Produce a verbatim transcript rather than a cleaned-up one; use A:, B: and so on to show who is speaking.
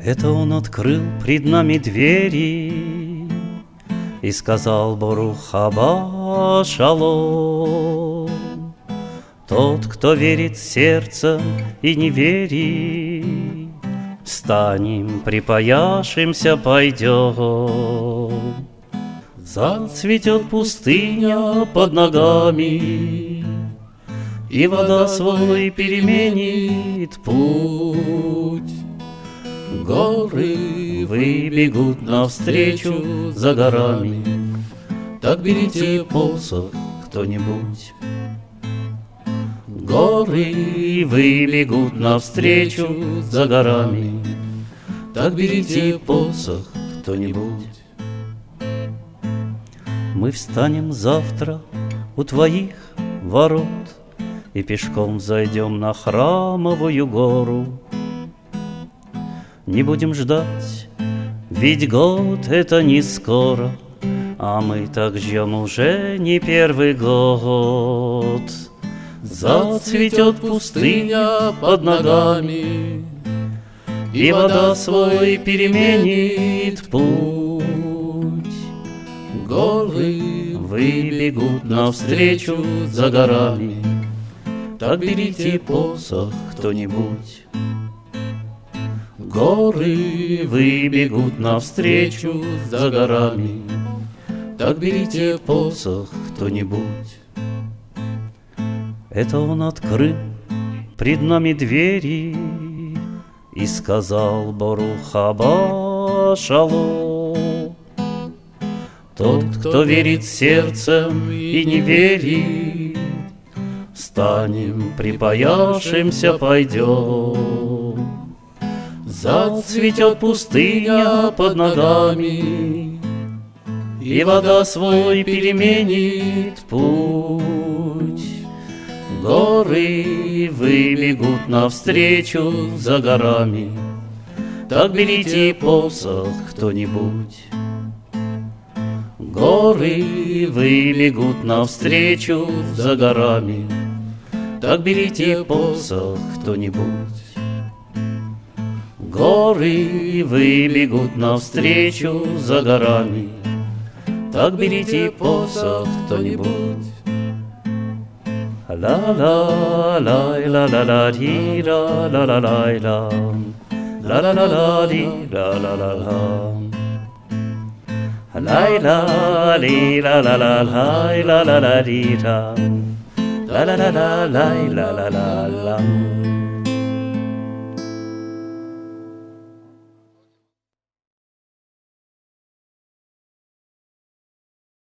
A: Это он открыл пред нами двери и сказал: Борух хаба шалом. Тот, кто верит сердцем и не верит, встанем, припояшемся, пойдем. Зацветет пустыня под ногами, и вода свой переменит путь. Горы выбегут навстречу за горами, так берите посох кто-нибудь. Горы выбегут навстречу за горами, так берите посох кто-нибудь. Мы встанем завтра у твоих ворот и пешком зайдем на Храмовую гору. Не будем ждать, ведь год это не скоро, а мы так ждем уже не первый год. Зацветет пустыня под ногами, и вода свой переменит путь. Горы выбегут навстречу за горами, так берите посох кто-нибудь. Горы выбегут навстречу за горами, так берите посох кто-нибудь. Это он открыл пред нами двери и сказал: Борух хаба шалом. Тот, кто верит сердцем и не верит, встанем, припояшемся, пойдем. Зацветет пустыня под ногами, и вода свой переменит путь. Горы выбегут навстречу за горами, так берите посох кто-нибудь. Горы выбегут навстречу за горами, так берите посох кто-нибудь. Горы выбегут навстречу за горами, так берите посох кто-нибудь. Ла-ла-ла-ла-ла-ла-ла-ла-ла-ла, ла-ла-ла-ла-ла-ла-ла-ла, ла-ла-ла-ла-ла-ла-ла-ла-ла-ла-ла-ла-ла-ла-ла-ла-ла-ла-ла-ла.